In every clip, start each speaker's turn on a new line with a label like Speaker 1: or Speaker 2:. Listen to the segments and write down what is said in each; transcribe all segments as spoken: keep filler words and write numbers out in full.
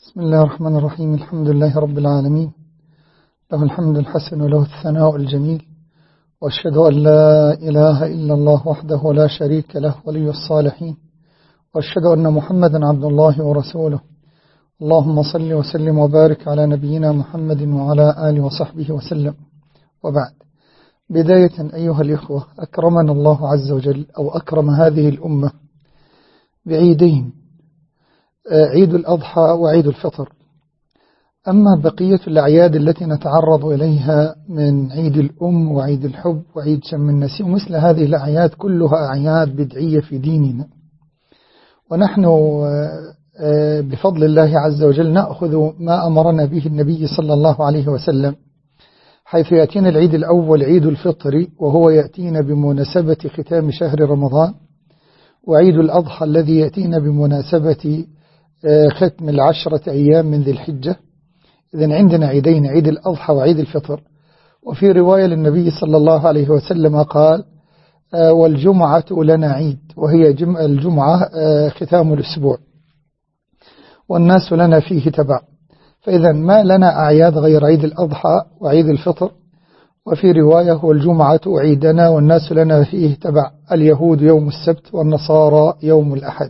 Speaker 1: بسم الله الرحمن الرحيم. الحمد لله رب العالمين، له الحمد الحسن وله الثناء الجميل، وأشهد أن لا إله إلا الله وحده لا شريك له ولي الصالحين، وأشهد أن محمدا عبد الله ورسوله. اللهم صل وسلم وبارك على نبينا محمد وعلى آله وصحبه وسلم. وبعد، بداية أيها الإخوة، أكرمنا الله عز وجل أو أكرم هذه الأمة بعيدين، عيد الأضحى وعيد الفطر. أما بقية الأعياد التي نتعرض إليها من عيد الأم وعيد الحب وعيد شم النسيم، مثل هذه الأعياد كلها أعياد بدعية في ديننا، ونحن بفضل الله عز وجل نأخذ ما أمرنا به النبي صلى الله عليه وسلم، حيث يأتينا العيد الأول عيد الفطر، وهو يأتينا بمناسبة ختام شهر رمضان، وعيد الأضحى الذي يأتينا بمناسبة ختم العشرة أيام من ذي الحجة. إذن عندنا عيدين، عيد الأضحى وعيد الفطر. وفي رواية للنبي صلى الله عليه وسلم قال: والجمعة لنا عيد، وهي الجمعة ختام الأسبوع، والناس لنا فيه تبع. فإذا ما لنا أعياد غير عيد الأضحى وعيد الفطر. وفي رواية: والجمعة عيدنا والناس لنا فيه تبع، اليهود يوم السبت والنصارى يوم الأحد.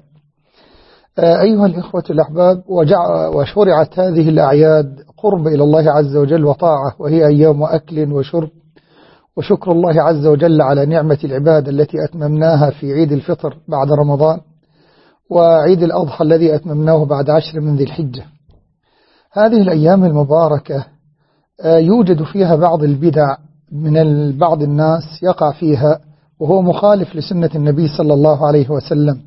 Speaker 1: أيها الإخوة الأحباب، وشرعت هذه الأعياد قرب إلى الله عز وجل وطاعة، وهي أيام أكل وشرب وشكر الله عز وجل على نعمة العباد التي أتممناها في عيد الفطر بعد رمضان، وعيد الأضحى الذي أتممناه بعد عشر من ذي الحجة. هذه الأيام المباركة يوجد فيها بعض البدع من بعض الناس يقع فيها، وهو مخالف لسنة النبي صلى الله عليه وسلم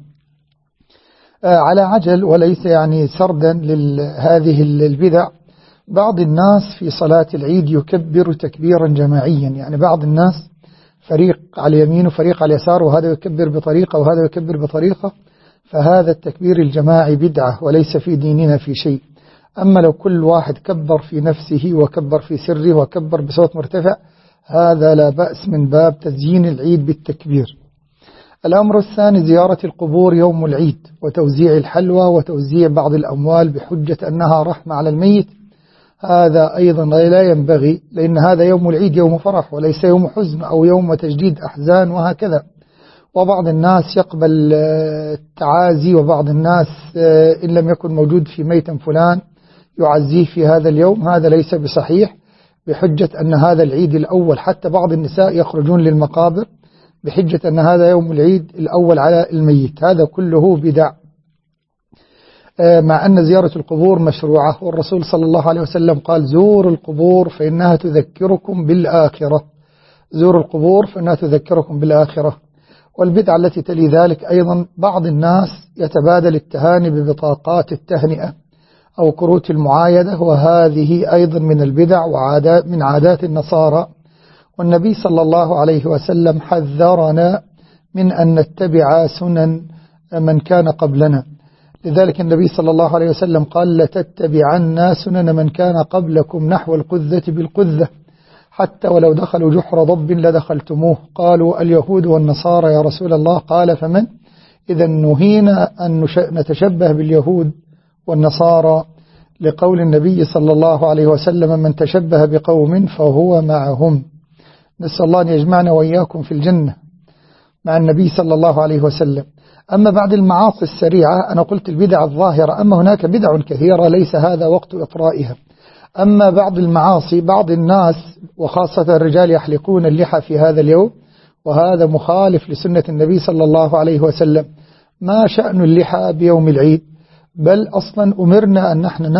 Speaker 1: على عجل، وليس يعني سردا لهذه البدع. بعض الناس في صلاة العيد يكبر تكبيرا جماعيا، يعني بعض الناس فريق على اليمين وفريق على اليسار، وهذا يكبر بطريقة وهذا يكبر بطريقة، فهذا التكبير الجماعي بدعة وليس في ديننا في شيء. أما لو كل واحد كبر في نفسه وكبر في سره وكبر بصوت مرتفع، هذا لا بأس من باب تزيين العيد بالتكبير. الأمر الثاني: زيارة القبور يوم العيد وتوزيع الحلوى وتوزيع بعض الأموال بحجة أنها رحمة على الميت. هذا أيضا لا ينبغي، لأن هذا يوم العيد يوم فرح وليس يوم حزن أو يوم تجديد أحزان وهكذا. وبعض الناس يقبل التعازي، وبعض الناس إن لم يكن موجود في ميت فلان يعزيه في هذا اليوم. هذا ليس بصحيح، بحجة أن هذا العيد الأول. حتى بعض النساء يخرجون للمقابر بحجة أن هذا يوم العيد الأول على الميت. هذا كله بدع، مع أن زيارة القبور مشروعة، والرسول صلى الله عليه وسلم قال: زوروا القبور فإنها تذكركم بالآخرة، زوروا القبور فإنها تذكركم بالآخرة. والبدعة التي تلي ذلك أيضا: بعض الناس يتبادل التهاني ببطاقات التهنئة أو كروت المعايدة، وهذه أيضا من البدع وعادات من عادات النصارى. والنبي صلى الله عليه وسلم حذرنا من أن نتبع سنن من كان قبلنا. لذلك النبي صلى الله عليه وسلم قال: لتتبعن سنن من كان قبلكم نحو القذة بالقذة، حتى ولو دخلوا جحر ضب لدخلتموه. قالوا: اليهود والنصارى يا رسول الله. قال: فمن؟ إذا نهينا أن نتشبه باليهود والنصارى، لقول النبي صلى الله عليه وسلم: من تشبه بقوم فهو معهم. نسأل الله أن يجمعنا وإياكم في الجنة مع النبي صلى الله عليه وسلم. أما بعد المعاصي السريعة، أنا قلت البدع الظاهرة، أما هناك بدع كثيرة ليس هذا وقت إطرائها. أما بعض المعاصي، بعض الناس وخاصة الرجال يحلقون اللحى في هذا اليوم، وهذا مخالف لسنة النبي صلى الله عليه وسلم. ما شأن اللحى بيوم العيد؟ بل أصلا أمرنا أن نحن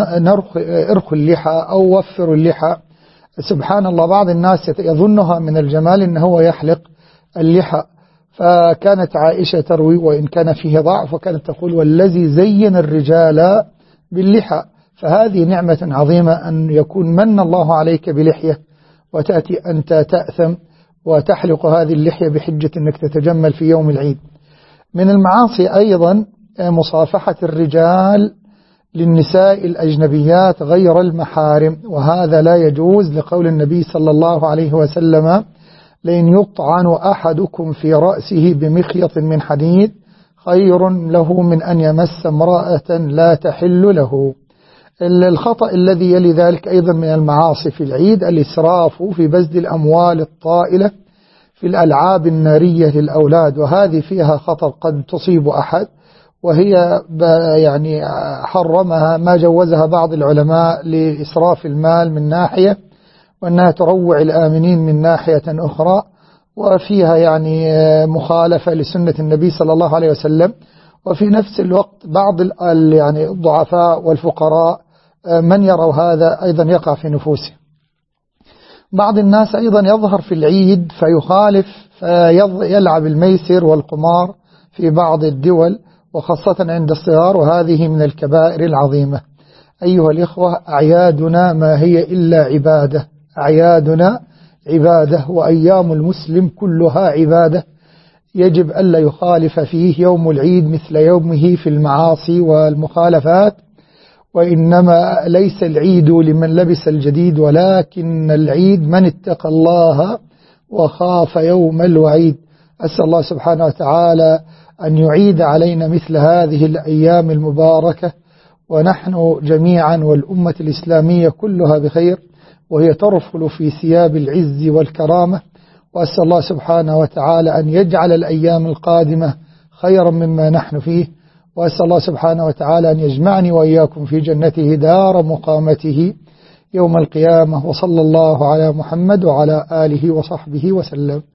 Speaker 1: نرخي اللحى أو وفر اللحى. سبحان الله، بعض الناس يظنها من الجمال أنه هو يحلق اللحى. فكانت عائشة تروي، وإن كان فيه ضعف، وكانت تقول: والذي زين الرجال باللحى. فهذه نعمة عظيمة أن يكون من الله عليك بلحية، وتأتي أنت تأثم وتحلق هذه اللحية بحجة أنك تتجمل في يوم العيد. من المعاصي أيضا مصافحة الرجال للنساء الأجنبيات غير المحارم، وهذا لا يجوز، لقول النبي صلى الله عليه وسلم: لئن يطعن أحدكم في رأسه بمخيط من حديد خير له من أن يمس امرأة لا تحل له. الخطأ الذي يلي ذلك أيضا من المعاصي في العيد الإسراف في بذل الأموال الطائلة في الألعاب النارية للأولاد، وهذه فيها خطر قد تصيب أحد، وهي يعني حرمها ما جوزها بعض العلماء لإسراف المال من ناحية، وأنها تروع الآمنين من ناحية أخرى، وفيها يعني مخالفة لسنة النبي صلى الله عليه وسلم. وفي نفس الوقت بعض يعني الضعفاء والفقراء من يروا هذا أيضا يقع في نفوسهم. بعض الناس أيضا يظهر في العيد فيخالف، فيلعب الميسر والقمار في بعض الدول وخاصة عند الصغار، وهذه من الكبائر العظيمة. أيها الإخوة، أعيادنا ما هي إلا عبادة، أعيادنا عبادة، وأيام المسلم كلها عبادة، يجب ألا يخالف فيه يوم العيد مثل يومه في المعاصي والمخالفات. وإنما ليس العيد لمن لبس الجديد، ولكن العيد من اتقى الله وخاف يوم الوعيد. أسأل الله سبحانه وتعالى أن يعيد علينا مثل هذه الأيام المباركة، ونحن جميعا والأمة الإسلامية كلها بخير، وهي ترفل في ثياب العز والكرامة. وأسأل الله سبحانه وتعالى أن يجعل الأيام القادمة خيرا مما نحن فيه، وأسأل الله سبحانه وتعالى أن يجمعني وإياكم في جنته دار مقامته يوم القيامة. وصلى الله على محمد وعلى آله وصحبه وسلم.